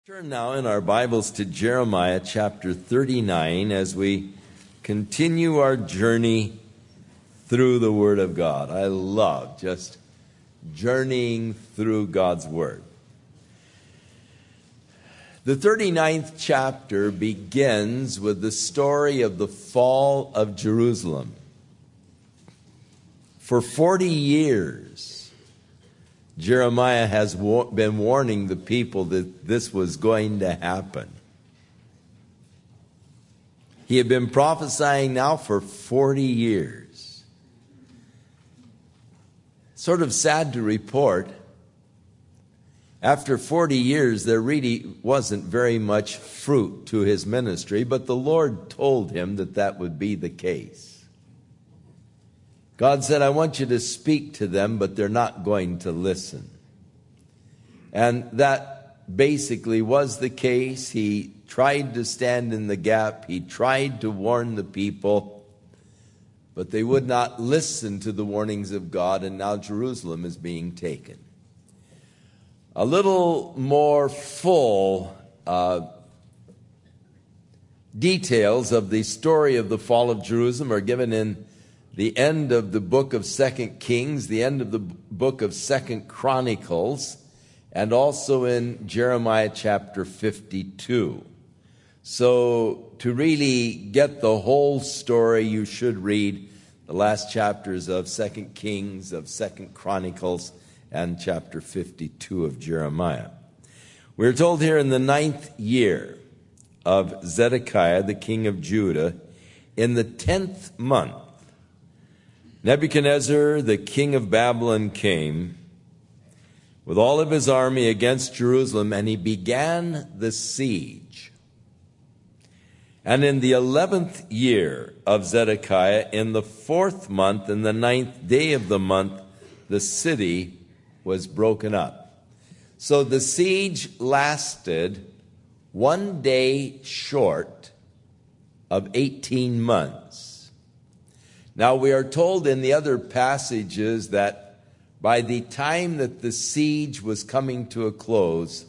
Turn now in our Bibles to Jeremiah chapter 39 as we continue our journey through the Word of God. I love just journeying through God's Word. The 39th chapter begins with the story of the fall of Jerusalem. For 40 years, Jeremiah has been warning the people that this was going to happen. He had been prophesying now for 40 years. Sort of sad to report, after 40 years, there really wasn't very much fruit to his ministry, but the Lord told him that that would be the case. God said, I want you to speak to them, but they're not going to listen. And that basically was the case. He tried to stand in the gap. He tried to warn the people, but they would not listen to the warnings of God, and now Jerusalem is being taken. A little more full details of the story of the fall of Jerusalem are given in the end of the book of 2 Kings, the end of the book of 2 Chronicles, and also in Jeremiah chapter 52. So to really get the whole story, you should read the last chapters of 2 Kings, of 2 Chronicles, and chapter 52 of Jeremiah. We're told here in the 9th year of Zedekiah, the king of Judah, in the 10th month, Nebuchadnezzar, the king of Babylon, came with all of his army against Jerusalem, and he began the siege. And in the 11th year of Zedekiah, in the 4th month, in the 9th day of the month, the city was broken up. So the siege lasted 1 day short of 18 months. Now, we are told in the other passages that by the time that the siege was coming to a close,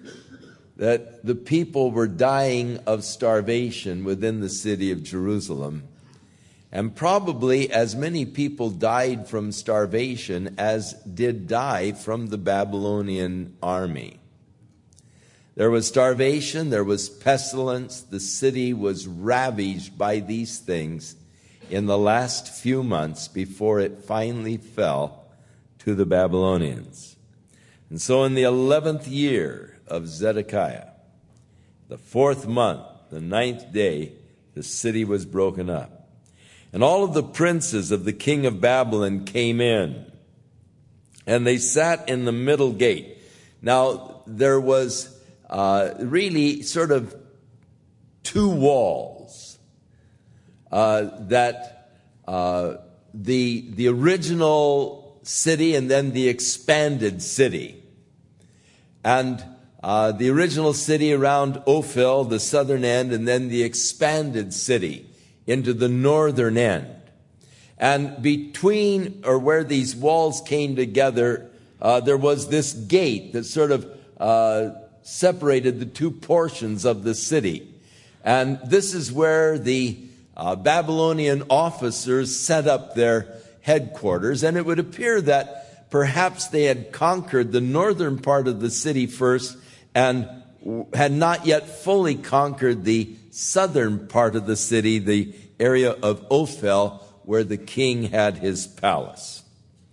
that the people were dying of starvation within the city of Jerusalem. And probably as many people died from starvation as did die from the Babylonian army. There was starvation, there was pestilence, the city was ravaged by these things in the last few months before it finally fell to the Babylonians. And so in the 11th year of Zedekiah, the 4th month, the 9th day, the city was broken up. And all of the princes of the king of Babylon came in, and they sat in the middle gate. Now, there was really sort of two walls that the original city and then the expanded city. And the original city around Ophel, the southern end, and then the expanded city into the northern end. And between, or where these walls came together, there was this gate that sort of separated the two portions of the city. And this is where the Babylonian officers set up their headquarters, and it would appear that perhaps they had conquered the northern part of the city first and had not yet fully conquered the southern part of the city, the area of Ophel, where the king had his palace.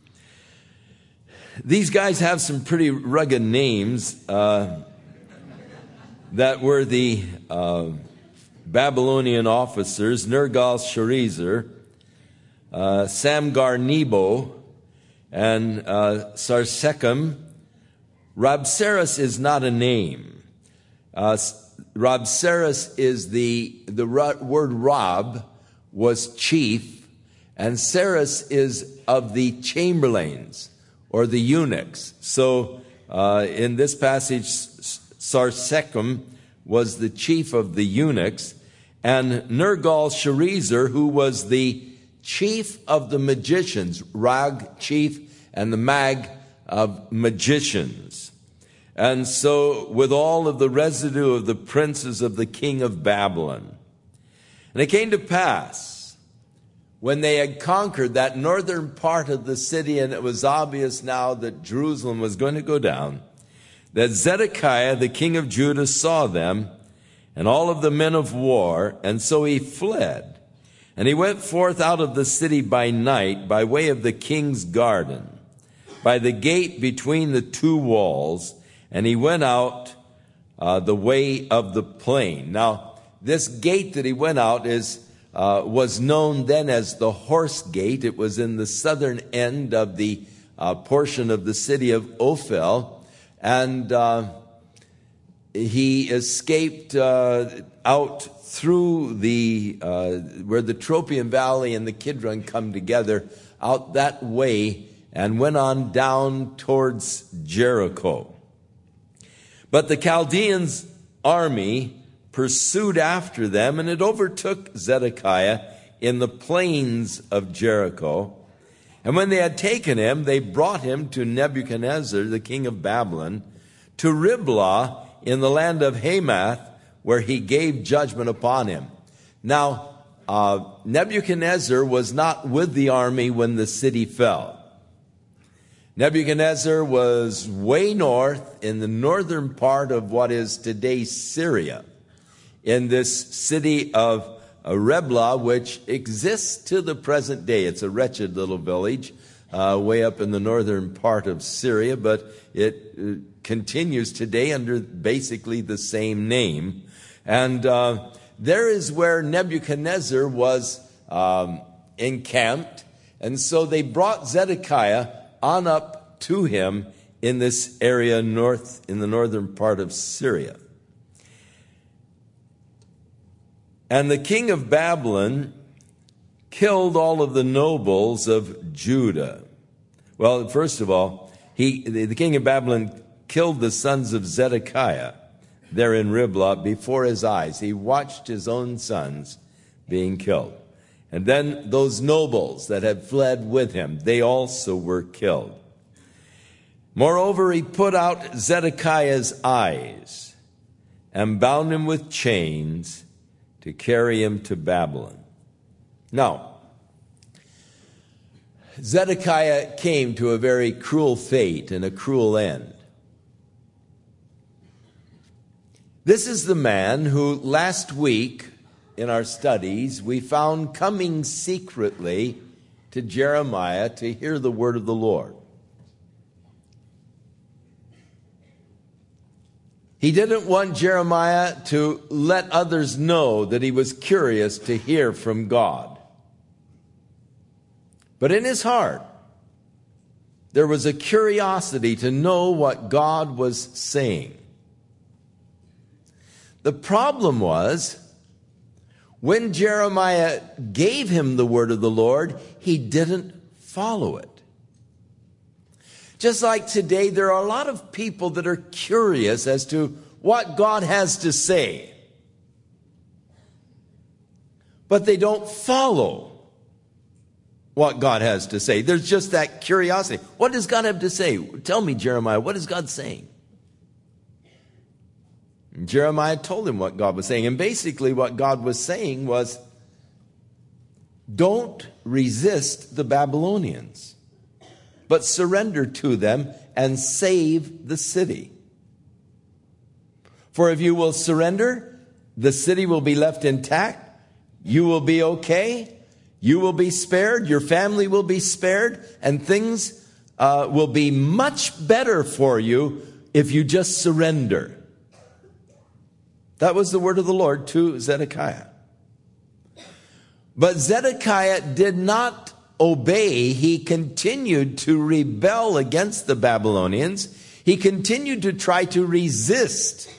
These guys have some pretty rugged names that were the Babylonian officers: Nergal-Sharezer, Samgar-Nebo, and Sarsechim. Rabsaris is not a name. Rabsaris is the word Rab was chief, and Saris is of the chamberlains or the eunuchs. So in this passage, Sarsechim was the chief of the eunuchs, and Nergal-Sharezer, who was the chief of the magicians, Rag, chief, and the Mag of magicians. and so with all of the residue of the princes of the king of Babylon. And it came to pass, when they had conquered that northern part of the city, and it was obvious now that Jerusalem was going to go down, that Zedekiah, the king of Judah, saw them and all of the men of war, and so he fled. And he went forth out of the city by night, by way of the king's garden, by the gate between the two walls, and he went out the way of the plain. Now, this gate that he went out was known then as the Horse Gate. It was in the southern end of the portion of the city of Ophel, and he escaped out through the where the Tropium Valley and the Kidron come together, out that way, and went on down towards Jericho. But the Chaldeans' army pursued after them, and it overtook Zedekiah in the plains of Jericho. And when they had taken him, they brought him to Nebuchadnezzar, the king of Babylon, to Riblah in the land of Hamath, where he gave judgment upon him. Now, Nebuchadnezzar was not with the army when the city fell. Nebuchadnezzar was way north in the northern part of what is today Syria, in this city of Riblah, which exists to the present day. It's a wretched little village way up in the northern part of Syria, but it continues today under basically the same name. And there is where Nebuchadnezzar was encamped. And so they brought Zedekiah on up to him in this area north, in the northern part of Syria. And the king of Babylon killed all of the nobles of Judah. Well, first of all, the king of Babylon killed the sons of Zedekiah there in Riblah before his eyes. He watched his own sons being killed. And then those nobles that had fled with him, they also were killed. Moreover, he put out Zedekiah's eyes and bound him with chains to carry him to Babylon. Now, Zedekiah came to a very cruel fate and a cruel end. This is the man who last week in our studies we found coming secretly to Jeremiah to hear the word of the Lord. He didn't want Jeremiah to let others know that he was curious to hear from God. But in his heart, there was a curiosity to know what God was saying. The problem was, when Jeremiah gave him the word of the Lord, he didn't follow it. Just like today, there are a lot of people that are curious as to what God has to say, but they don't follow what God has to say. There's just that curiosity. What does God have to say? Tell me, Jeremiah, what is God saying? And Jeremiah told him what God was saying. And basically what God was saying was, don't resist the Babylonians, but surrender to them and save the city. For if you will surrender, the city will be left intact. You will be okay. You will be spared. Your family will be spared. And things will be much better for you if you just surrender. That was the word of the Lord to Zedekiah. But Zedekiah did not obey. He continued to rebel against the Babylonians. He continued to try to resist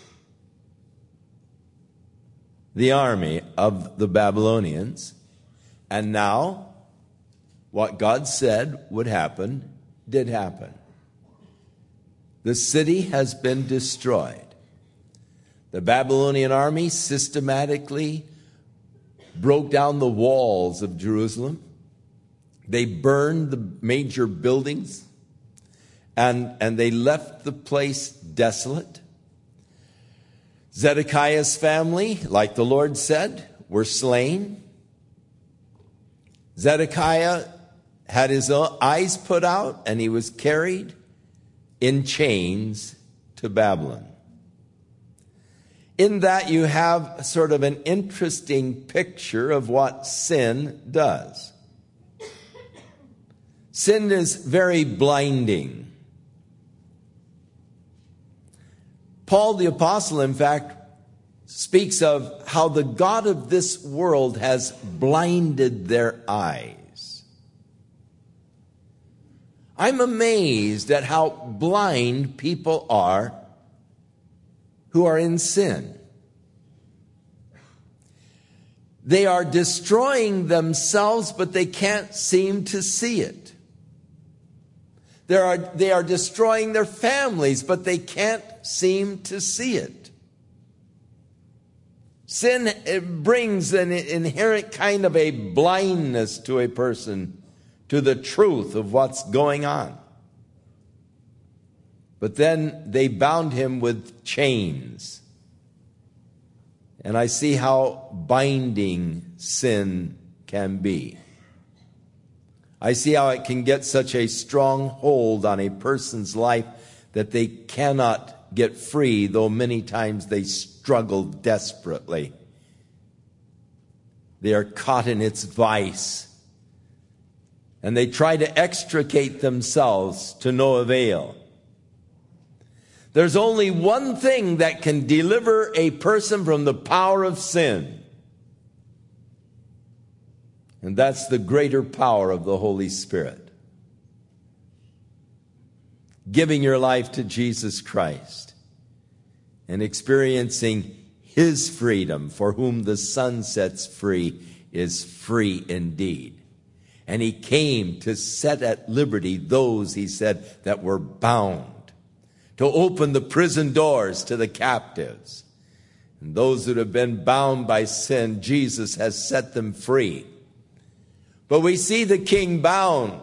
the army of the Babylonians. And now, what God said would happen, did happen. The city has been destroyed. The Babylonian army systematically broke down the walls of Jerusalem. They burned the major buildings. and they left the place desolate. Zedekiah's family, like the Lord said, were slain. Zedekiah had his eyes put out, and he was carried in chains to Babylon. In that you have sort of an interesting picture of what sin does. Sin is very blinding. Paul the Apostle, in fact, speaks of how the God of this world has blinded their eyes. I'm amazed at how blind people are who are in sin. They are destroying themselves, but they can't seem to see it. They are destroying their families, but they can't seem to see it. Sin, it brings an inherent kind of a blindness to a person to the truth of what's going on. But then they bound him with chains. And I see how binding sin can be. I see how it can get such a strong hold on a person's life that they cannot get free, though many times they struggle desperately. They are caught in its vice. And they try to extricate themselves to no avail. There's only one thing that can deliver a person from the power of sin. And that's the greater power of the Holy Spirit. Giving your life to Jesus Christ and experiencing His freedom, for whom the Son sets free is free indeed. And He came to set at liberty those, He said, that were bound, to open the prison doors to the captives. And those that have been bound by sin, Jesus has set them free. But we see the king bound.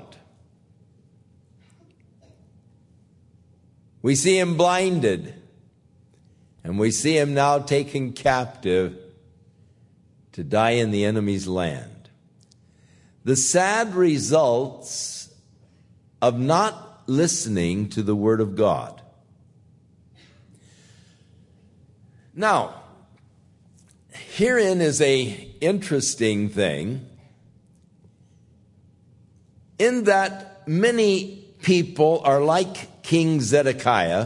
We see him blinded. And we see him now taken captive to die in the enemy's land. The sad results of not listening to the word of God. Now, herein is an interesting thing, in that many people are like King Zedekiah,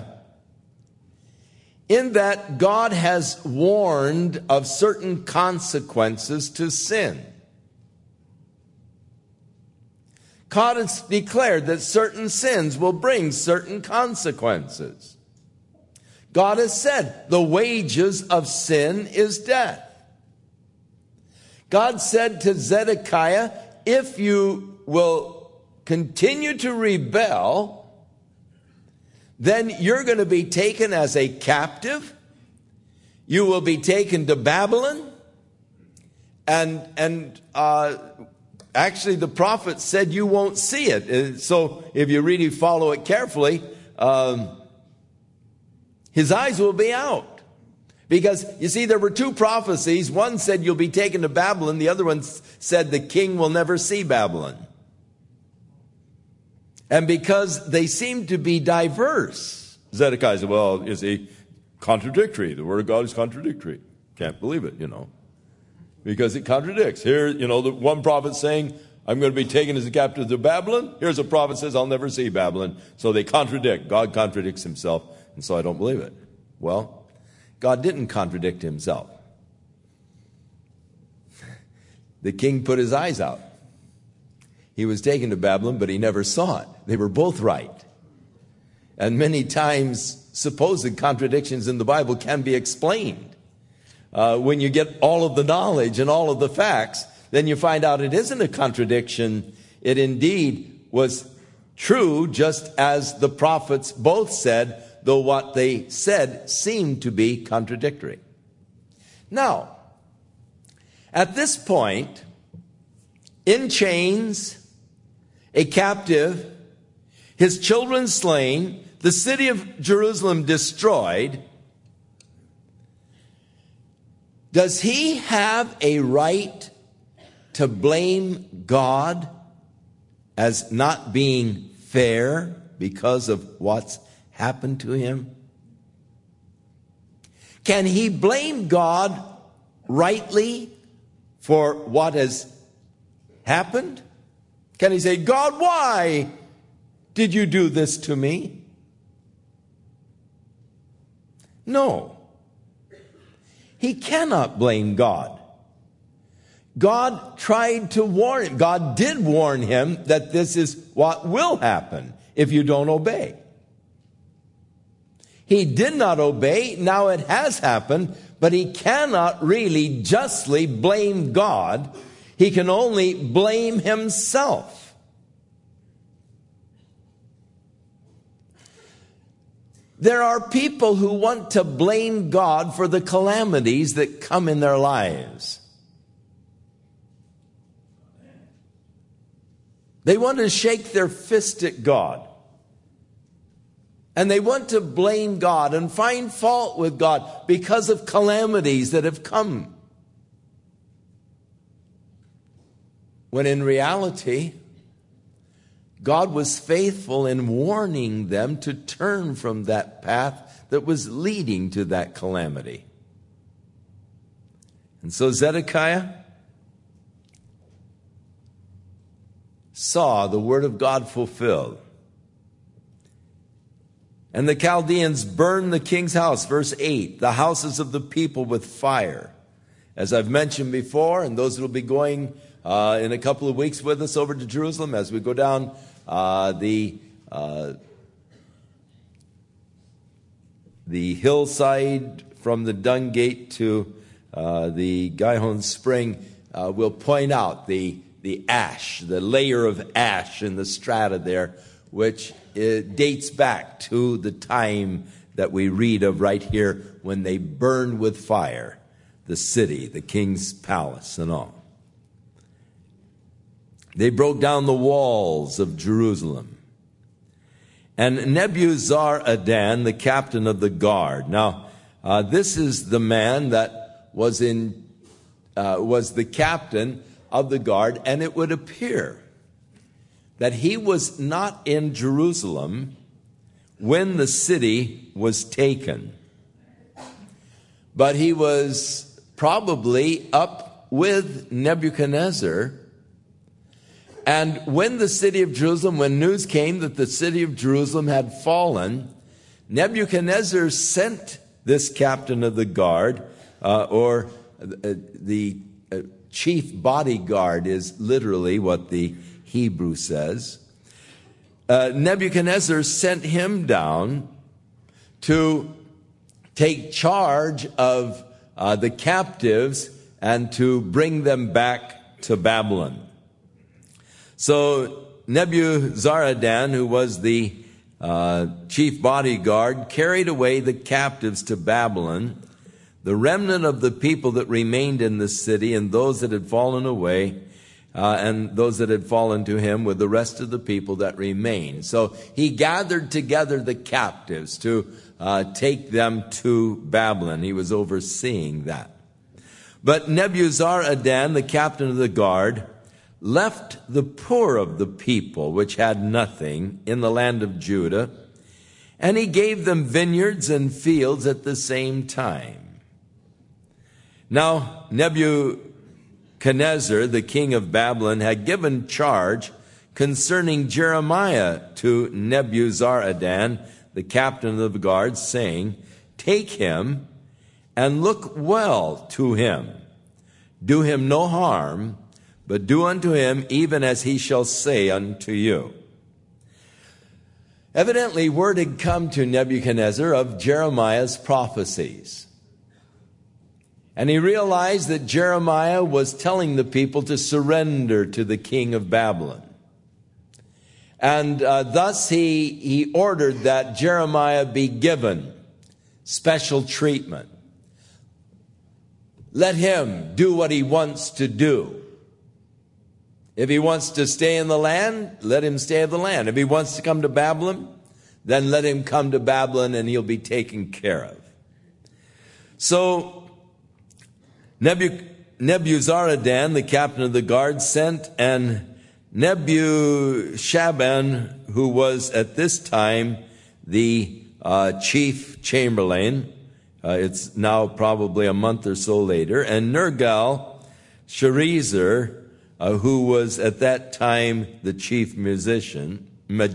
in that God has warned of certain consequences to sin. God has declared that certain sins will bring certain consequences. God has said the wages of sin is death. God said to Zedekiah, if you will continue to rebel, then you're going to be taken as a captive. You will be taken to Babylon. And actually the prophet said you won't see it. So if you really follow it carefully, his eyes will be out. Because, you see, there were two prophecies. One said you'll be taken to Babylon. The other one said the king will never see Babylon. And because they seem to be diverse, Zedekiah said, well, is he contradictory? The word of God is contradictory. Can't believe it, because it contradicts. Here, the one prophet saying, I'm going to be taken as a captive to Babylon. Here's a prophet says, I'll never see Babylon. So they contradict. God contradicts himself, and so I don't believe it. Well, God didn't contradict himself. The king put his eyes out. He was taken to Babylon, but he never saw it. They were both right. And many times, supposed contradictions in the Bible can be explained. When you get all of the knowledge and all of the facts, then you find out it isn't a contradiction. It indeed was true, just as the prophets both said, though what they said seemed to be contradictory. Now, at this point, in chains, a captive, his children slain, the city of Jerusalem destroyed, does he have a right to blame God as not being fair because of what's happened to him? Can he blame God rightly for what has happened? Can he say, God, why did you do this to me? No. He cannot blame God. God tried to warn him. God did warn him that this is what will happen if you don't obey. He did not obey. Now it has happened, but he cannot really justly blame God. He can only blame himself. There are people who want to blame God for the calamities that come in their lives. They want to shake their fist at God. And they want to blame God and find fault with God because of calamities that have come. When in reality, God was faithful in warning them to turn from that path that was leading to that calamity. And so Zedekiah saw the word of God fulfilled. And the Chaldeans burned the king's house, verse 8, the houses of the people with fire. As I've mentioned before, and those that will be going in a couple of weeks with us over to Jerusalem as we go down the hillside from the Dung Gate to the Gihon Spring, will point out the ash, the layer of ash in the strata there, which dates back to the time that we read of right here when they burned with fire the city, the king's palace and all. They broke down the walls of Jerusalem. And Nebuzaradan, the captain of the guard. Now, this is the man that was the captain of the guard, and it would appear that he was not in Jerusalem when the city was taken, but he was probably up with Nebuchadnezzar. And when the city of Jerusalem, when news came that the city of Jerusalem had fallen, Nebuchadnezzar sent this captain of the guard, or the chief bodyguard is literally what the Hebrew says. Nebuchadnezzar sent him down to take charge of the captives and to bring them back to Babylon. So Nebuzaradan, who was the chief bodyguard, carried away the captives to Babylon, the remnant of the people that remained in the city, and those that had fallen away, and those that had fallen to him with the rest of the people that remained. So he gathered together the captives to take them to Babylon. He was overseeing that. But Nebuzaradan, the captain of the guard, left the poor of the people, which had nothing, in the land of Judah, and he gave them vineyards and fields at the same time. Now, Nebuchadnezzar, the king of Babylon, had given charge concerning Jeremiah to Nebuzaradan, the captain of the guard, saying, "Take him and look well to him. Do him no harm, but do unto him even as he shall say unto you." Evidently, word had come to Nebuchadnezzar of Jeremiah's prophecies. And he realized that Jeremiah was telling the people to surrender to the king of Babylon. And thus he ordered that Jeremiah be given special treatment. Let him do what he wants to do. If he wants to stay in the land, let him stay in the land. If he wants to come to Babylon, then let him come to Babylon and he'll be taken care of. So Nebuzaradan, the captain of the guard, sent, and Nebuzaradan, who was at this time the chief chamberlain, it's now probably a month or so later, and Nergal-Sharezer, who was at that time the chief magician,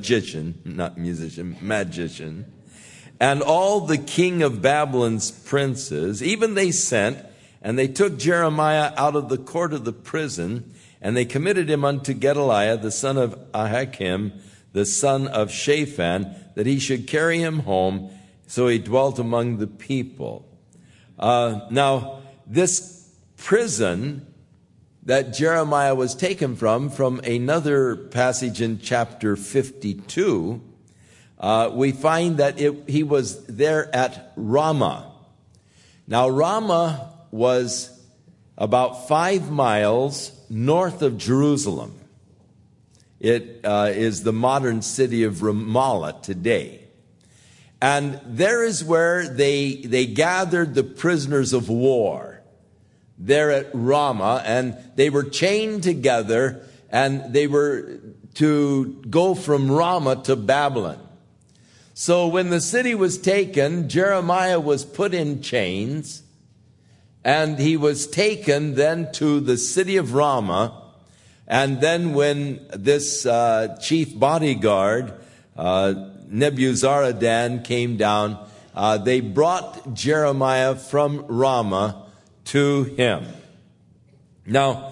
and all the king of Babylon's princes, even they sent, and they took Jeremiah out of the court of the prison, and they committed him unto Gedaliah, the son of Ahikam, the son of Shaphan, that he should carry him home. So he dwelt among the people. Now, this prison that Jeremiah was taken from another passage in chapter 52, we find that he was there at Ramah. Now, Ramah was about 5 miles north of Jerusalem. It is the modern city of Ramallah today. And there is where they gathered the prisoners of war, there at Ramah, and they were chained together, and they were to go from Ramah to Babylon. So when the city was taken, Jeremiah was put in chains, and he was taken then to the city of Ramah. And then when this chief bodyguard, Nebuzaradan, came down, they brought Jeremiah from Ramah to him. Now,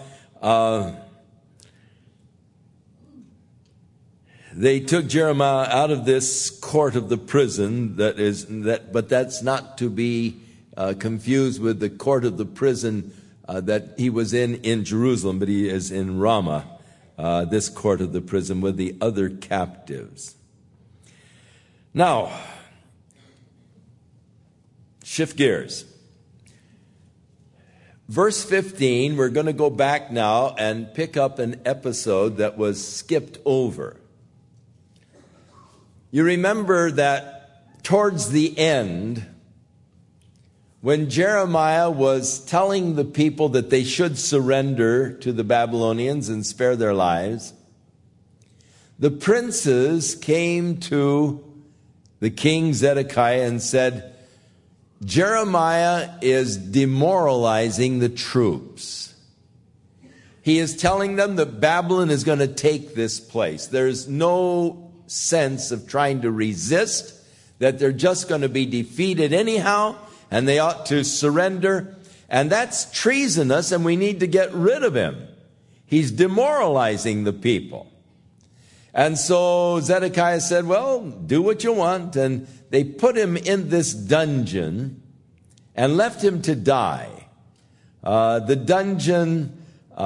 they took Jeremiah out of this court of the prison, but that's not to be confused with the court of the prison that he was in Jerusalem, but he is in Ramah, this court of the prison with the other captives. Now, shift gears. Verse 15, we're going to go back now and pick up an episode that was skipped over. You remember that towards the end, when Jeremiah was telling the people that they should surrender to the Babylonians and spare their lives, the princes came to the king Zedekiah and said, Jeremiah is demoralizing the troops. He is telling them that Babylon is going to take this place. There's no sense of trying to resist, that they're just going to be defeated anyhow, and they ought to surrender. And that's treasonous, and we need to get rid of him. He's demoralizing the people. And so Zedekiah said, well, do what you want. And they put him in this dungeon and left him to die. The dungeon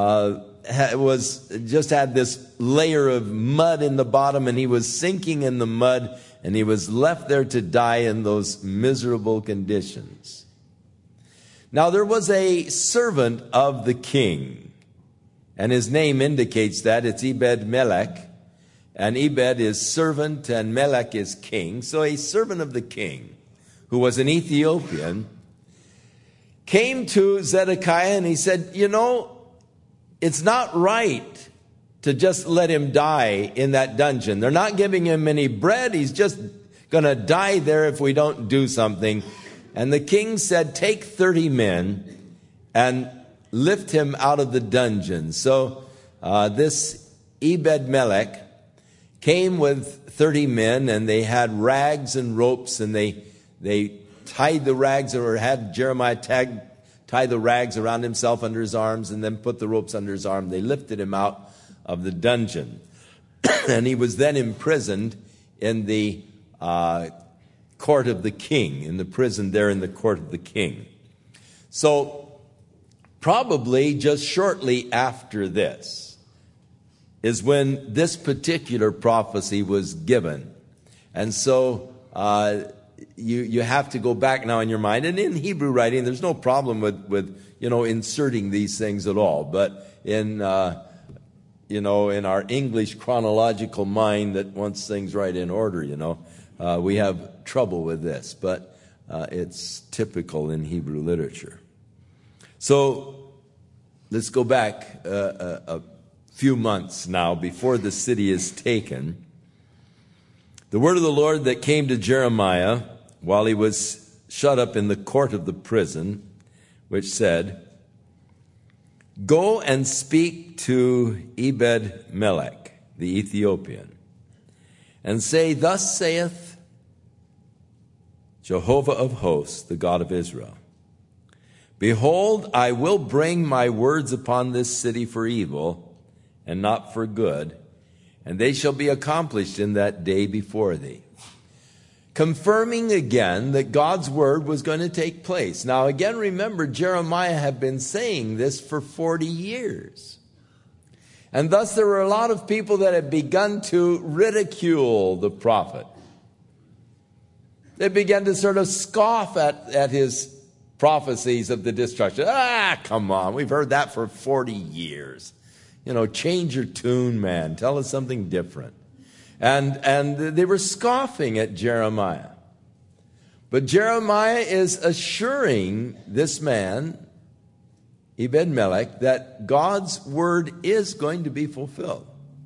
had this layer of mud in the bottom, and he was sinking in the mud, and he was left there to die in those miserable conditions. Now there was a servant of the king, and his name indicates that. It's Ebed-Melech. And Ebed is servant and Melech is king. So a servant of the king, who was an Ethiopian, came to Zedekiah and he said, it's not right to just let him die in that dungeon. They're not giving him any bread. He's just going to die there if we don't do something. And the king said, take 30 men and lift him out of the dungeon. So this Ebed-Melech came with 30 men, and they had rags and ropes, and they tied the rags, or had Jeremiah tie the rags around himself under his arms, and then put the ropes under his arm. They lifted him out of the dungeon. And he was then imprisoned in the court of the king, in the prison there in the court of the king. So probably just shortly after this is when this particular prophecy was given. And so you have to go back now in your mind. And in Hebrew writing, there's no problem with inserting these things at all. But in in our English chronological mind that wants things right in order, we have trouble with this, but it's typical in Hebrew literature. So let's go back a few months now before the city is taken. The word of the Lord that came to Jeremiah while he was shut up in the court of the prison, which said, "Go and speak to Ebed-Melech, the Ethiopian, and say, Thus saith Jehovah of hosts, the God of Israel, Behold, I will bring my words upon this city for evil and not for good, and they shall be accomplished in that day before thee." Confirming again that God's word was going to take place. Now again, remember, Jeremiah had been saying this for 40 years. And thus there were a lot of people that had begun to ridicule the prophet. They began to sort of scoff at his prophecies of the destruction. Come on, we've heard that for 40 years. Change your tune, man. Tell us something different. And they were scoffing at Jeremiah. But Jeremiah is assuring this man, Ebed-Melech, that God's word is going to be fulfilled.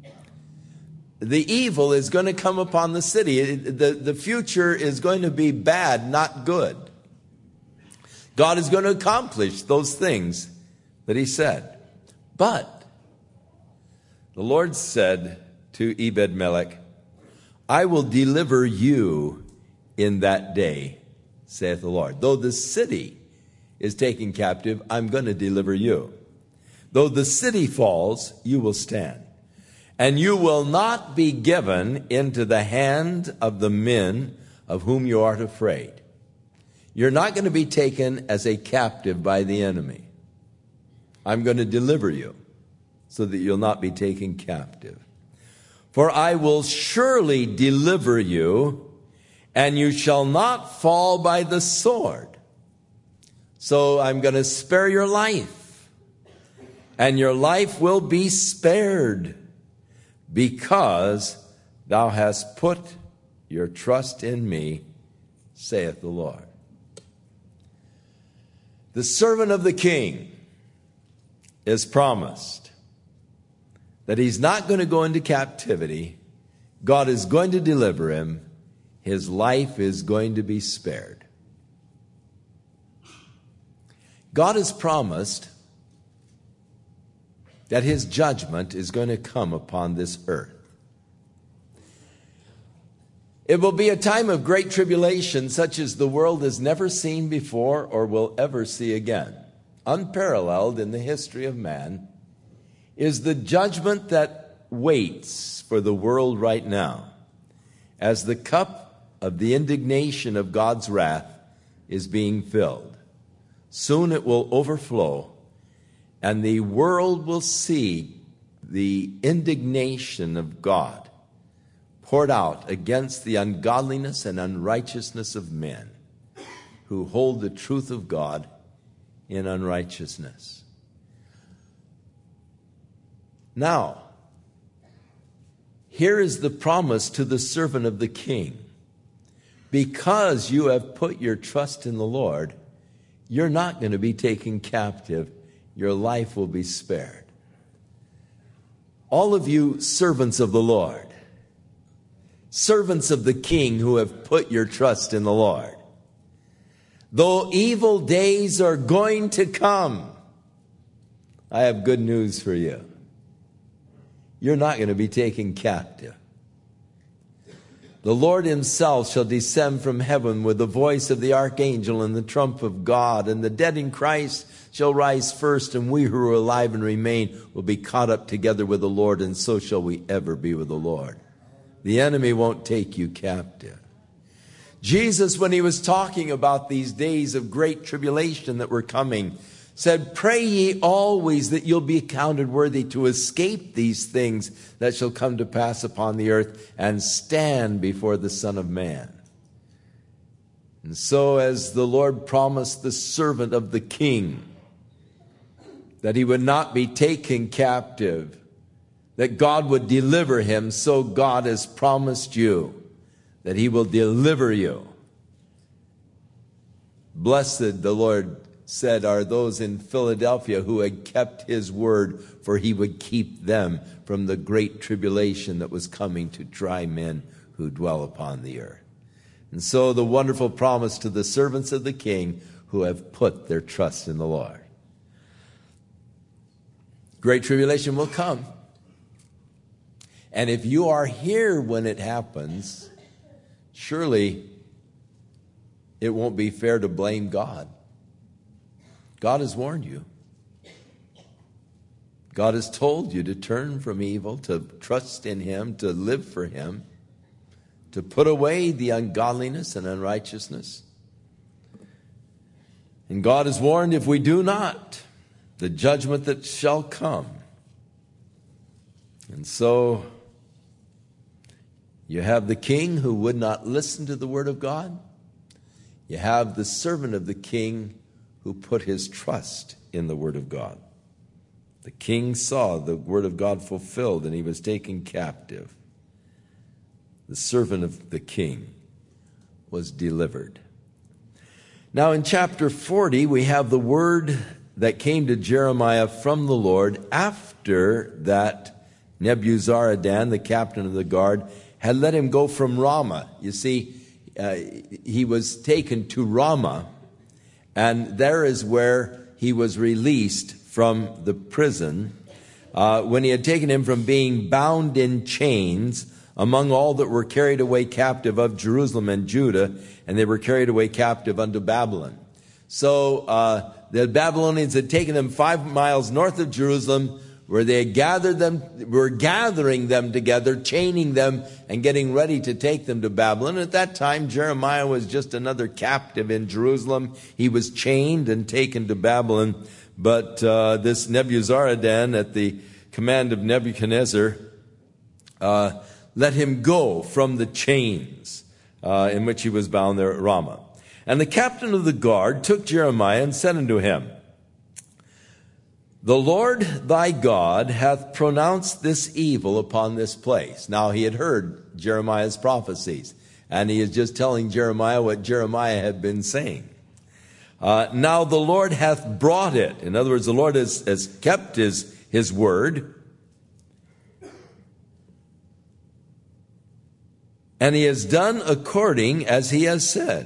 The evil is going to come upon the city. The future is going to be bad, not good. God is going to accomplish those things that he said. But the Lord said to Ebed-Melech, "I will deliver you in that day, saith the Lord. Though the city is taken captive, I'm going to deliver you. Though the city falls, you will stand. And you will not be given into the hand of the men of whom you art afraid." You're not going to be taken as a captive by the enemy. I'm going to deliver you so that you'll not be taken captive. "For I will surely deliver you, and you shall not fall by the sword." So I'm going to spare your life, and your life will be spared, because thou hast put your trust in me, saith the Lord. The servant of the king is promised that he's not going to go into captivity. God is going to deliver him. His life is going to be spared. God has promised that his judgment is going to come upon this earth. It will be a time of great tribulation, such as the world has never seen before or will ever see again. Unparalleled in the history of man is the judgment that waits for the world right now, as the cup of the indignation of God's wrath is being filled. Soon it will overflow, and the world will see the indignation of God poured out against the ungodliness and unrighteousness of men who hold the truth of God in unrighteousness. Now, here is the promise to the servant of the king. Because you have put your trust in the Lord, you're not going to be taken captive. Your life will be spared. All of you servants of the Lord, servants of the king who have put your trust in the Lord, though evil days are going to come, I have good news for you. You're not going to be taken captive. The Lord himself shall descend from heaven with the voice of the archangel and the trump of God, and the dead in Christ shall rise first, and we who are alive and remain will be caught up together with the Lord, and so shall we ever be with the Lord. The enemy won't take you captive. Jesus, when he was talking about these days of great tribulation that were coming, said, "Pray ye always that you'll be counted worthy to escape these things that shall come to pass upon the earth and stand before the Son of Man." And so, as the Lord promised the servant of the king that he would not be taken captive, that God would deliver him, so God has promised you that he will deliver you. Blessed, the Lord said, are those in Philadelphia who had kept his word, for he would keep them from the great tribulation that was coming to try men who dwell upon the earth. And so the wonderful promise to the servants of the King who have put their trust in the Lord. Great tribulation will come. And if you are here when it happens, surely it won't be fair to blame God. God has warned you. God has told you to turn from evil, to trust in him, to live for him, to put away the ungodliness and unrighteousness. And God has warned, if we do not, the judgment that shall come. And so you have the king who would not listen to the word of God. You have the servant of the king who put his trust in the word of God. The king saw the word of God fulfilled, and he was taken captive. The servant of the king was delivered. Now in chapter 40, we have the word that came to Jeremiah from the Lord after that Nebuzaradan, the captain of the guard, had let him go from Ramah. You see, he was taken to Ramah, and there is where he was released from the prison when he had taken him from being bound in chains among all that were carried away captive of Jerusalem and Judah, and they were carried away captive unto Babylon. So the Babylonians had taken them 5 miles north of Jerusalem, where they had were gathering them together, chaining them, and getting ready to take them to Babylon. At that time, Jeremiah was just another captive in Jerusalem. He was chained and taken to Babylon. But this Nebuzaradan, at the command of Nebuchadnezzar, let him go from the chains in which he was bound there at Ramah. And the captain of the guard took Jeremiah and said unto him, The Lord thy God hath pronounced this evil upon this place. Now he had heard Jeremiah's prophecies, and he is just telling Jeremiah what Jeremiah had been saying. Now the Lord hath brought it. In other words, the Lord has kept his word. And he has done according as he has said.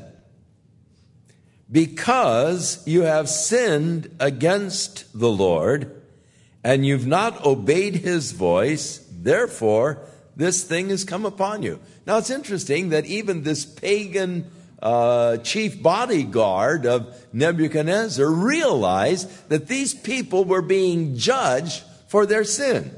Because you have sinned against the Lord, and you've not obeyed his voice, therefore this thing has come upon you. Now it's interesting that even this pagan chief bodyguard of Nebuchadnezzar realized that these people were being judged for their sin.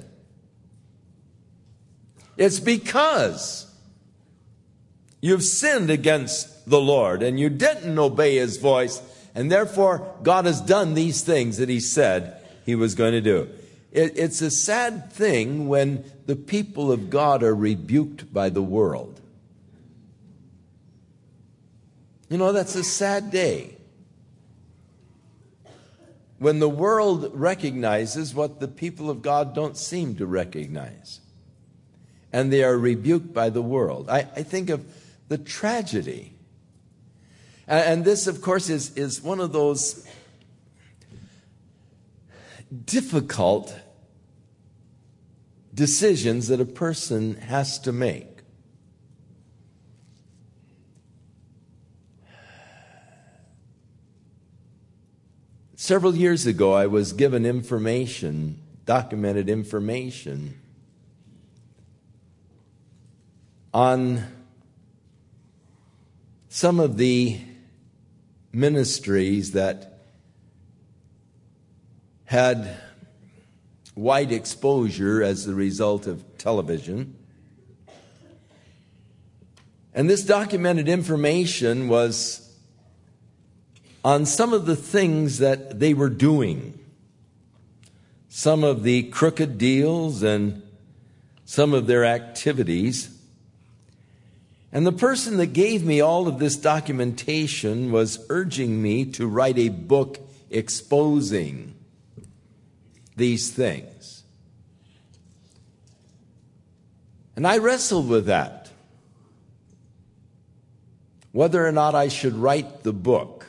It's because you've sinned against the Lord, and you didn't obey his voice, and therefore God has done these things that he said he was going to do. It's a sad thing when the people of God are rebuked by the world. You know, that's a sad day. When the world recognizes what the people of God don't seem to recognize, and they are rebuked by the world. I think of the tragedy. And this, of course, is one of those difficult decisions that a person has to make. Several years ago, I was given information, documented information, on some of the ministries that had wide exposure as the result of television. And this documented information was on some of the things that they were doing, some of the crooked deals and some of their activities. And the person that gave me all of this documentation was urging me to write a book exposing these things. And I wrestled with that, whether or not I should write the book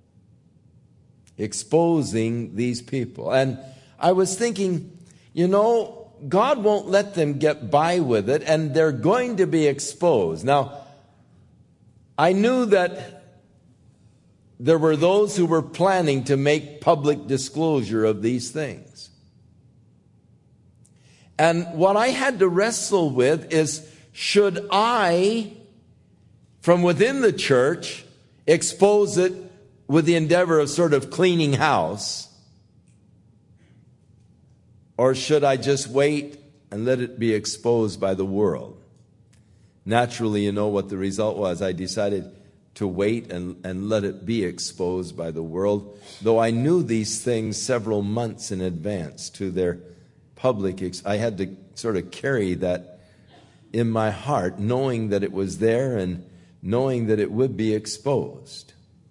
exposing these people. And I was thinking, God won't let them get by with it, and they're going to be exposed. Now, I knew that there were those who were planning to make public disclosure of these things. And what I had to wrestle with is, should I, from within the church, expose it with the endeavor of sort of cleaning house? Or should I just wait and let it be exposed by the world? Naturally, you know what the result was. I decided to wait and let it be exposed by the world, though I knew these things several months in advance to their public. I had to sort of carry that in my heart, knowing that it was there and knowing that it would be exposed.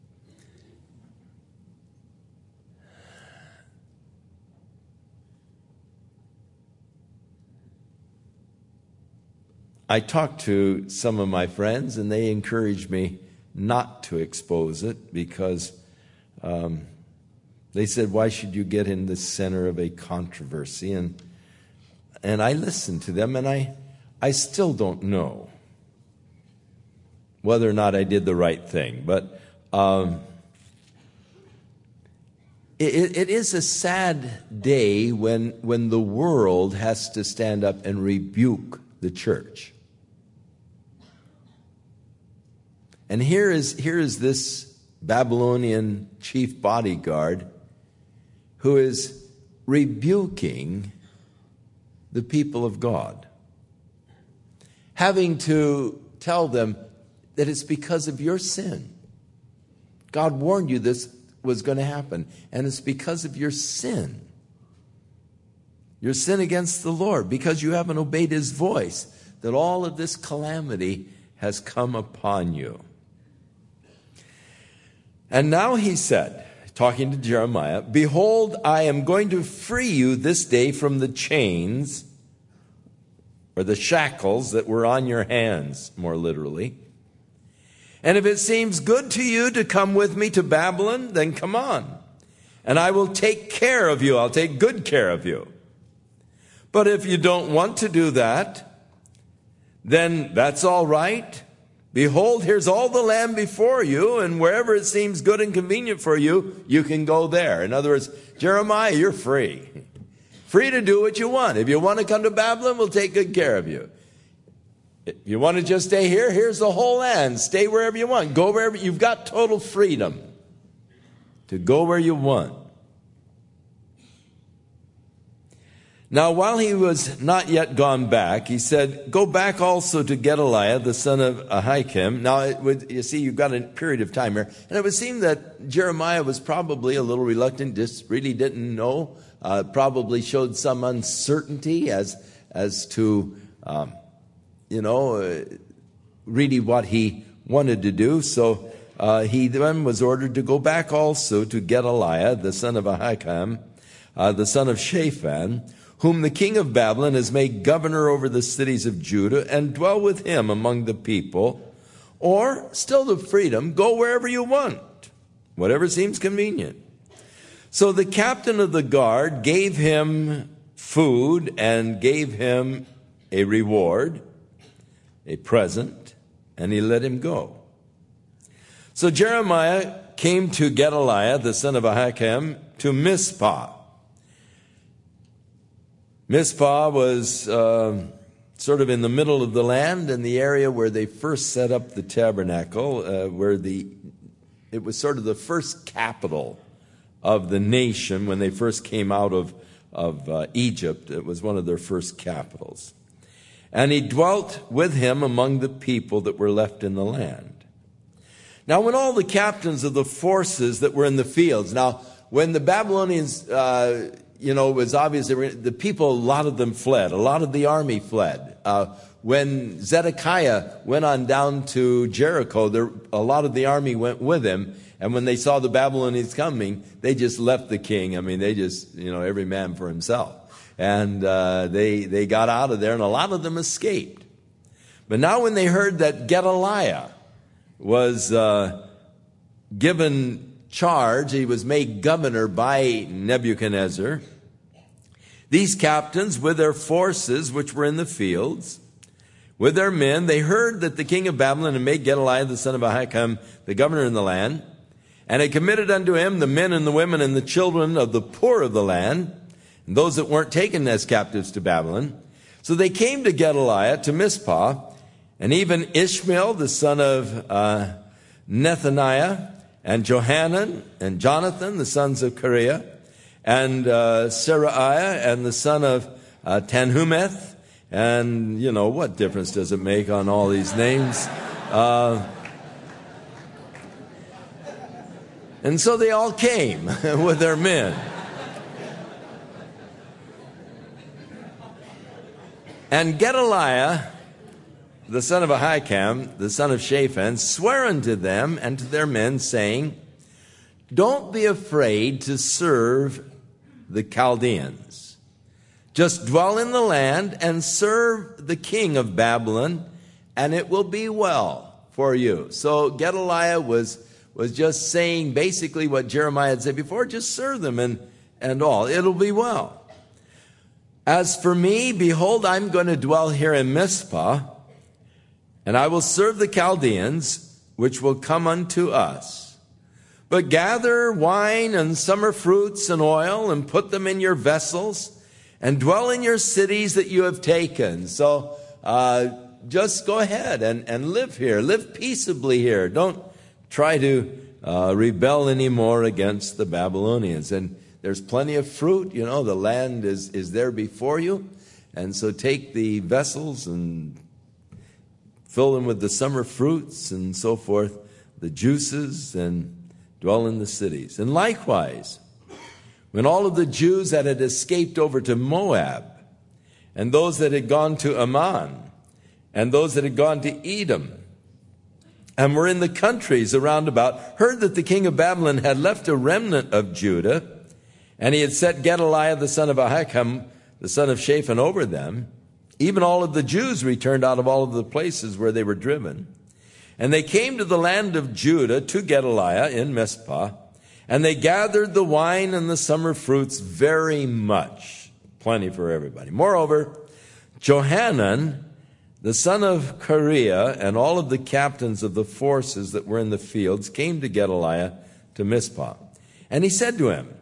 I talked to some of my friends, and they encouraged me not to expose it because they said, why should you get in the center of a controversy? And I listened to them, and I still don't know whether or not I did the right thing. But it is a sad day when the world has to stand up and rebuke the church. And here is this Babylonian chief bodyguard who is rebuking the people of God, having to tell them that it's because of your sin. God warned you this was going to happen, and it's because of your sin against the Lord, because you haven't obeyed His voice, that all of this calamity has come upon you. And now he said, talking to Jeremiah, behold, I am going to free you this day from the chains, or the shackles that were on your hands, more literally. And if it seems good to you to come with me to Babylon, then come on. And I will take care of you. I'll take good care of you. But if you don't want to do that, then that's all right. Behold, here's all the land before you, and wherever it seems good and convenient for you, you can go there. In other words, Jeremiah, you're free. Free to do what you want. If you want to come to Babylon, we'll take good care of you. If you want to just stay here, here's the whole land. Stay wherever you want. Go wherever. You've got total freedom to go where you want. Now, while he was not yet gone back, he said, go back also to Gedaliah, the son of Ahikam. Now, you see, you've got a period of time here. And it would seem that Jeremiah was probably a little reluctant, just really didn't know, probably showed some uncertainty as to, really what he wanted to do. So he then was ordered to go back also to Gedaliah, the son of Ahikam, the son of Shaphan, whom the king of Babylon has made governor over the cities of Judah, and dwell with him among the people, or, still the freedom, go wherever you want, whatever seems convenient. So the captain of the guard gave him food and gave him a reward, a present, and he let him go. So Jeremiah came to Gedaliah, the son of Ahikam, to Mizpah. Mizpah was sort of in the middle of the land, in the area where they first set up the tabernacle, it was sort of the first capital of the nation when they first came out of Egypt. It was one of their first capitals. And he dwelt with him among the people that were left in the land. Now, when all the captains of the forces that were in the fields, now, when the Babylonians, it was obvious the people, a lot of them fled. A lot of the army fled. When Zedekiah went on down to Jericho, a lot of the army went with him. And when they saw the Babylonians coming, they just left the king. I mean, they just, every man for himself. And they got out of there, and a lot of them escaped. But now when they heard that Gedaliah was given charge, he was made governor by Nebuchadnezzar, these captains with their forces which were in the fields, with their men, they heard that the king of Babylon had made Gedaliah the son of Ahikam the governor in the land, and had committed unto him the men and the women and the children of the poor of the land, and those that weren't taken as captives to Babylon. So they came to Gedaliah to Mizpah, and even Ishmael the son of Nethaniah, and Johanan and Jonathan the sons of Kareah, and Seraiah and the son of Tanhumeth. And, you know, what difference does it make on all these names? And so they all came with their men. And Gedaliah, the son of Ahikam, the son of Shaphan, sware unto them and to their men, saying, don't be afraid to serve the Chaldeans. Just dwell in the land and serve the king of Babylon, and it will be well for you. So Gedaliah was just saying basically what Jeremiah had said before, just serve them and all. It'll be well. As for me, behold, I'm going to dwell here in Mizpah, and I will serve the Chaldeans, which will come unto us. But gather wine and summer fruits and oil, and put them in your vessels, and dwell in your cities that you have taken. So just go ahead and live here. Live peaceably here. Don't try to rebel anymore against the Babylonians. And there's plenty of fruit. You know, the land is there before you. And so take the vessels and fill them with the summer fruits and so forth, the juices, and dwell in the cities. And likewise, when all of the Jews that had escaped over to Moab, and those that had gone to Ammon, and those that had gone to Edom, and were in the countries around about, heard that the king of Babylon had left a remnant of Judah, and he had set Gedaliah the son of Ahikam, the son of Shaphan, over them, even all of the Jews returned out of all of the places where they were driven. And they came to the land of Judah, to Gedaliah in Mizpah, and they gathered the wine and the summer fruits very much. Plenty for everybody. Moreover, Johanan, the son of Kareah, and all of the captains of the forces that were in the fields came to Gedaliah to Mizpah. And he said to him,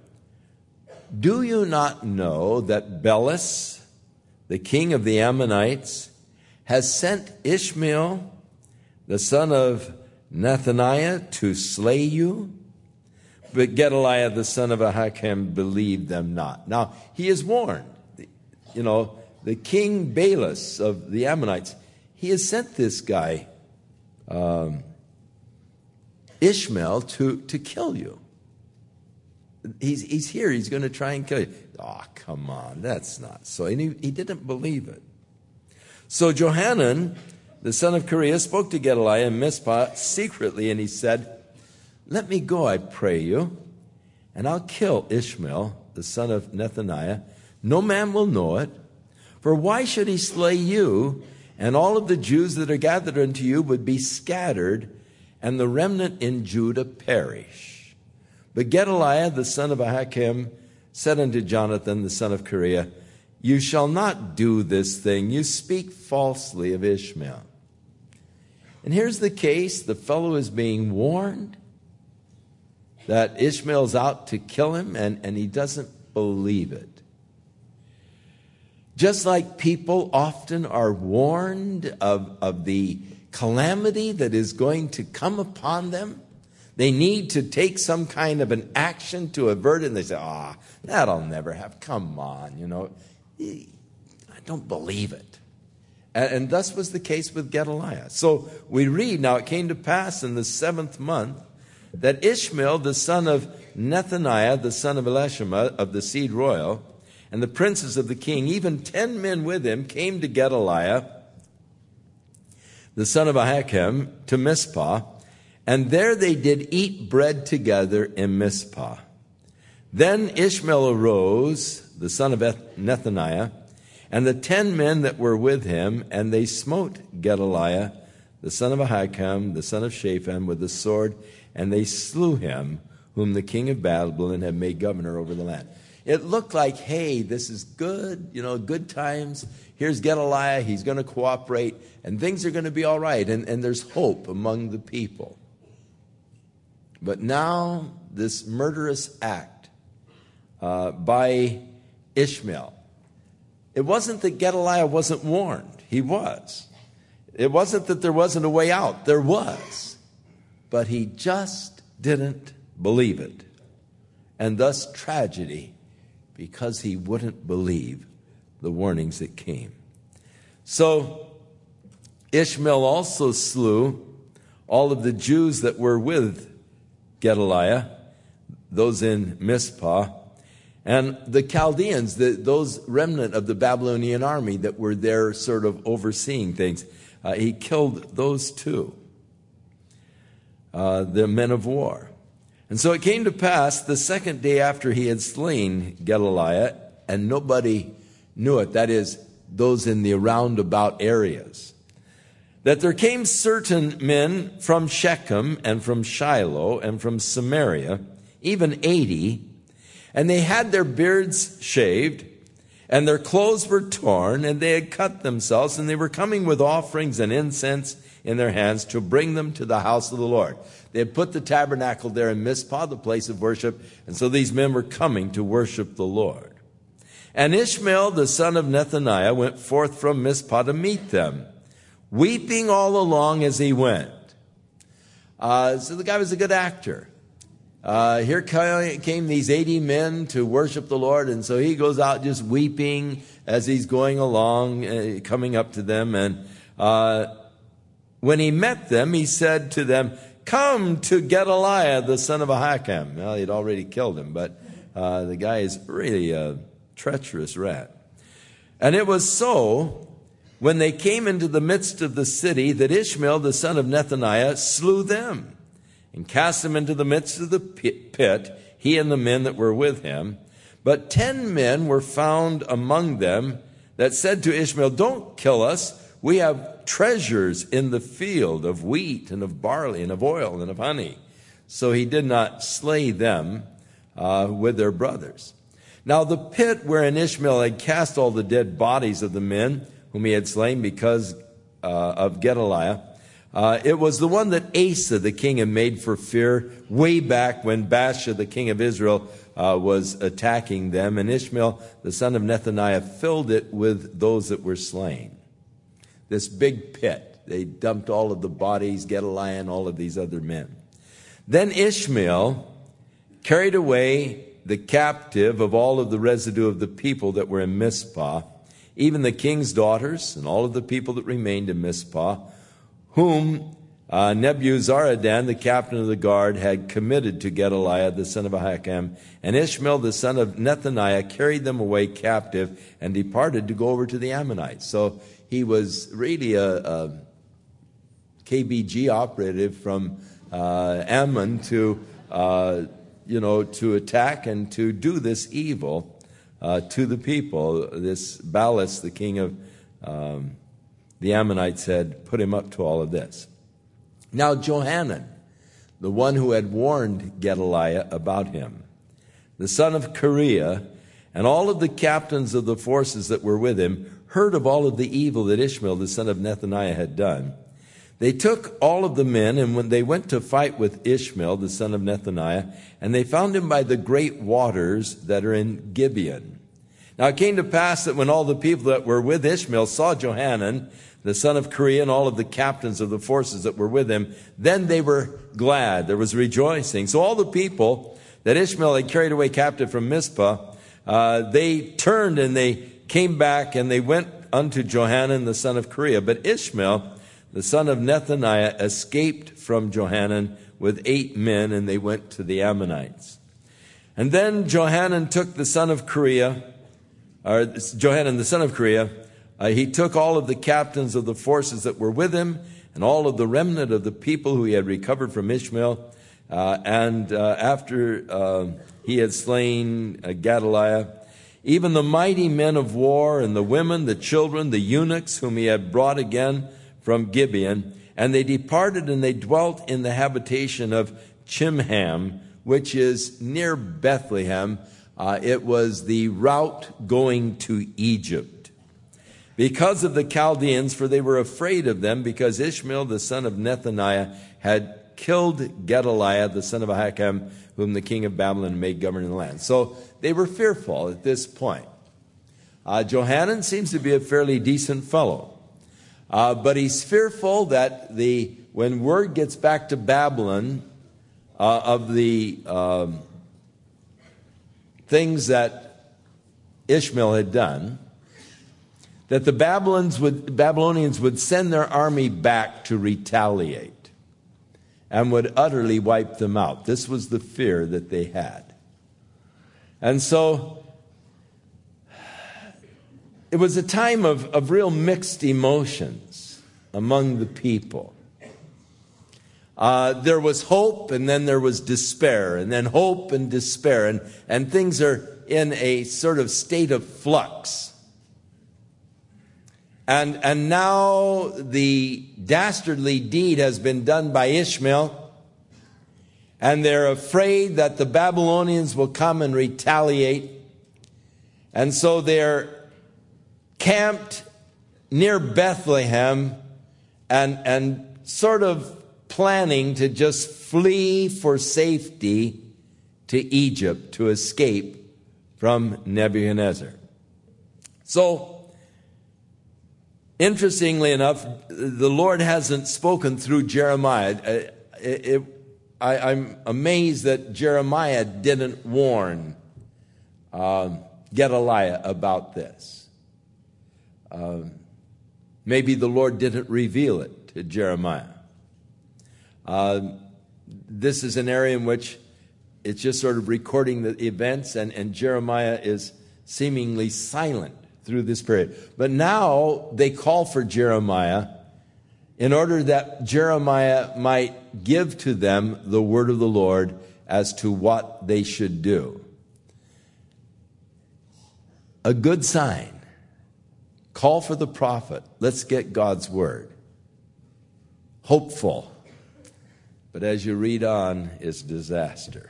do you not know that Belus, the king of the Ammonites, has sent Ishmael, the son of Nethaniah, to slay you? But Gedaliah, the son of Ahikam, believed them not. Now, he is warned. You know, the king Belus of the Ammonites, he has sent this guy, Ishmael, to kill you. He's here. He's going to try and kill you. Oh, come on. That's not so. And he didn't believe it. So Johanan, the son of Kareah, spoke to Gedaliah in Mizpah secretly, and he said, let me go, I pray you, and I'll kill Ishmael, the son of Nethaniah. No man will know it. For why should he slay you, and all of the Jews that are gathered unto you would be scattered, and the remnant in Judah perish? But Gedaliah, the son of Ahikam, said unto Jonathan, the son of Kareah, you shall not do this thing. You speak falsely of Ishmael. And here's the case. The fellow is being warned that Ishmael's out to kill him, and he doesn't believe it. Just like people often are warned of the calamity that is going to come upon them, they need to take some kind of an action to avert it, and they say, that'll never happen. Come on, you know. I don't believe it. And thus was the case with Gedaliah. So we read, now it came to pass in the 7th month that Ishmael, the son of Nethaniah, the son of Elishama, of the seed royal, and the princes of the king, even 10 men with him, came to Gedaliah, the son of Ahikam, to Mizpah, and there they did eat bread together in Mizpah. Then Ishmael arose, the son of Nethaniah, and the 10 men that were with him, and they smote Gedaliah, the son of Ahikam, the son of Shaphan, with the sword, and they slew him, whom the king of Babylon had made governor over the land. It looked like, hey, this is good, good times. Here's Gedaliah, he's going to cooperate, and things are going to be all right, and there's hope among the people. But now, this murderous act by Ishmael. It wasn't that Gedaliah wasn't warned. He was. It wasn't that there wasn't a way out. There was. But he just didn't believe it. And thus tragedy, because he wouldn't believe the warnings that came. So Ishmael also slew all of the Jews that were with Gedaliah, those in Mizpah, and the Chaldeans, those remnant of the Babylonian army that were there sort of overseeing things. He killed those too, the men of war. And so it came to pass the second day after he had slain Gedaliah, and nobody knew it, that is, those in the roundabout areas, that there came certain men from Shechem and from Shiloh and from Samaria, even 80, and they had their beards shaved, and their clothes were torn, and they had cut themselves, and they were coming with offerings and incense in their hands to bring them to the house of the Lord. They had put the tabernacle there in Mizpah, the place of worship, and so these men were coming to worship the Lord. And Ishmael, the son of Nethaniah, went forth from Mizpah to meet them, weeping all along as he went. So the guy was a good actor. Here came these 80 men to worship the Lord, and so he goes out just weeping as he's going along, coming up to them. And when he met them, he said to them, "Come to Gedaliah, the son of Ahikam." Well, he'd already killed him, but the guy is really a treacherous rat. And it was so, when they came into the midst of the city, that Ishmael, the son of Nethaniah, slew them, and cast him into the midst of the pit, he and the men that were with him. But 10 men were found among them that said to Ishmael, "Don't kill us. We have treasures in the field of wheat and of barley and of oil and of honey." So he did not slay them with their brothers. Now the pit wherein Ishmael had cast all the dead bodies of the men whom he had slain because of Gedaliah, it was the one that Asa the king had made for fear way back when Baasha the king of Israel was attacking them. And Ishmael the son of Nethaniah filled it with those that were slain. This big pit. They dumped all of the bodies, Gedaliah and all of these other men. Then Ishmael carried away the captive of all of the residue of the people that were in Mizpah, even the king's daughters and all of the people that remained in Mizpah, whom Nebuzaradan, the captain of the guard, had committed to Gedaliah, the son of Ahikam. And Ishmael, the son of Nethaniah, carried them away captive and departed to go over to the Ammonites. So he was really a KBG operative from Ammon to attack and to do this evil to the people. This Baalis, the king of the Ammonites, had put him up to all of this. Now Johanan, the one who had warned Gedaliah about him, the son of Kareah, and all of the captains of the forces that were with him, heard of all of the evil that Ishmael, the son of Nethaniah, had done. They took all of the men, and when they went to fight with Ishmael, the son of Nethaniah, and they found him by the great waters that are in Gibeon. Now it came to pass that when all the people that were with Ishmael saw Johanan, the son of Kareah, and all of the captains of the forces that were with him, then they were glad. There was rejoicing. So all the people that Ishmael had carried away captive from Mizpah, they turned and they came back and they went unto Johanan, the son of Kareah. But Ishmael, the son of Nethaniah, escaped from Johanan with 8 men, and they went to the Ammonites. And then Johanan took the son of Kareah, he took all of the captains of the forces that were with him, and all of the remnant of the people who he had recovered from Ishmael. After he had slain Gedaliah, even the mighty men of war, and the women, the children, the eunuchs, whom he had brought again from Gibeon. And they departed, and they dwelt in the habitation of Chimham, which is near Bethlehem. It was the route going to Egypt. Because of the Chaldeans, for they were afraid of them, because Ishmael, the son of Nethaniah, had killed Gedaliah, the son of Ahikam, whom the king of Babylon made govern in the land. So they were fearful at this point. Johanan seems to be a fairly decent fellow. But he's fearful that when word gets back to Babylon of the things that Ishmael had done, that the Babylonians would send their army back to retaliate and would utterly wipe them out. This was the fear that they had. And so it was a time of real mixed emotions among the people. There was hope, and then there was despair, and then hope and despair, and things are in a sort of state of flux. And now the dastardly deed has been done by Ishmael, and they're afraid that the Babylonians will come and retaliate. And so they're camped near Bethlehem and sort of planning to just flee for safety to Egypt to escape from Nebuchadnezzar. So, interestingly enough, the Lord hasn't spoken through Jeremiah. I'm amazed that Jeremiah didn't warn Gedaliah about this. Maybe the Lord didn't reveal it to Jeremiah. This is an area in which it's just sort of recording the events, and Jeremiah is seemingly silent through this period. But now they call for Jeremiah in order that Jeremiah might give to them the word of the Lord as to what they should do. A good sign. Call for the prophet. Let's get God's word. Hopeful. But as you read on, it's disaster.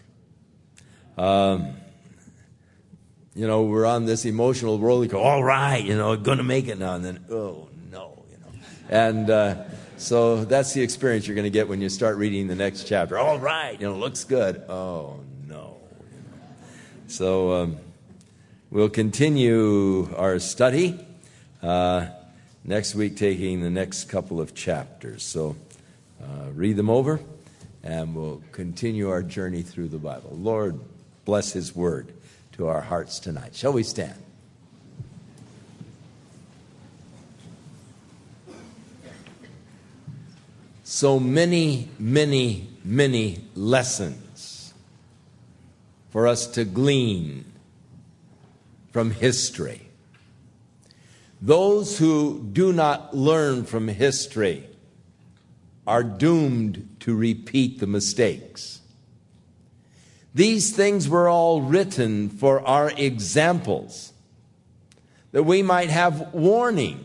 We're on this emotional roller coaster. All right, going to make it now. And then, oh, no, And so that's the experience you're going to get when you start reading the next chapter. All right, looks good. Oh, no. So we'll continue our study next week, taking the next couple of chapters. So read them over, and we'll continue our journey through the Bible. Lord, bless His word to our hearts tonight. Shall we stand? So many, many, many lessons for us to glean from history. Those who do not learn from history are doomed to repeat the mistakes. These things were all written for our examples, that we might have warning,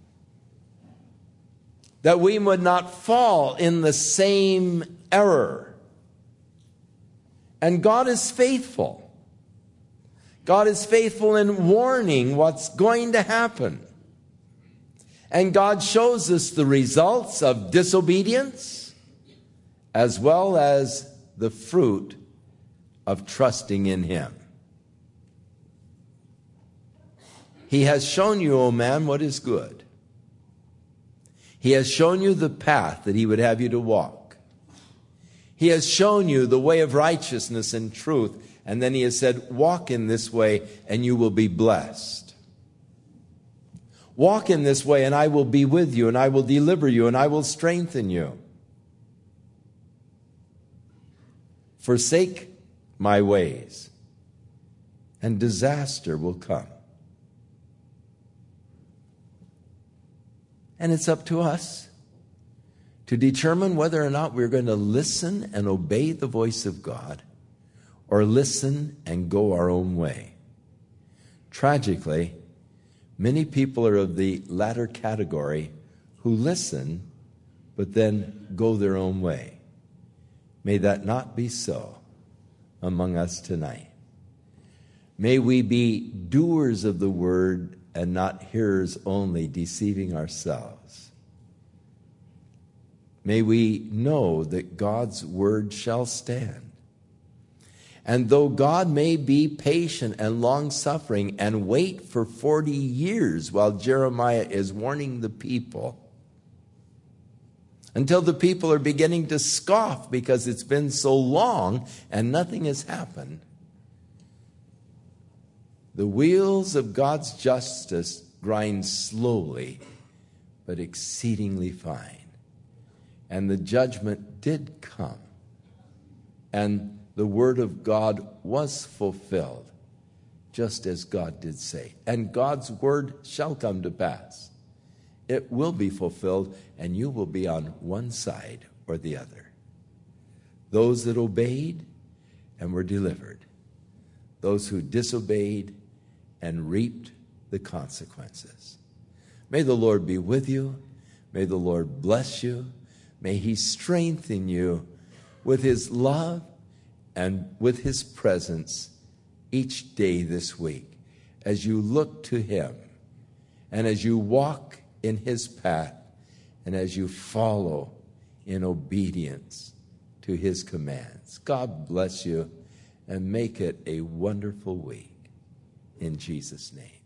that we would not fall in the same error. And God is faithful. God is faithful in warning what's going to happen. And God shows us the results of disobedience as well as the fruit of trusting in Him. He has shown you, O man, what is good. He has shown you the path that He would have you to walk. He has shown you the way of righteousness and truth. And then He has said, walk in this way and you will be blessed. Walk in this way and I will be with you and I will deliver you and I will strengthen you. Forsake my ways and disaster will come. And it's up to us to determine whether or not we're going to listen and obey the voice of God, or listen and go our own way. Tragically, many people are of the latter category who listen but then go their own way. May that not be so among us tonight. May we be doers of the word and not hearers only, deceiving ourselves. May we know that God's word shall stand. And though God may be patient and long-suffering and wait for 40 years while Jeremiah is warning the people, until the people are beginning to scoff because it's been so long and nothing has happened, the wheels of God's justice grind slowly but exceedingly fine. And the judgment did come. And the word of God was fulfilled, just as God did say. And God's word shall come to pass. It will be fulfilled, and you will be on one side or the other. Those that obeyed and were delivered. Those who disobeyed and reaped the consequences. May the Lord be with you. May the Lord bless you. May he strengthen you with his love and with his presence each day this week as you look to him and as you walk in his path and as you follow in obedience to his commands. God bless you and make it a wonderful week. In Jesus' name.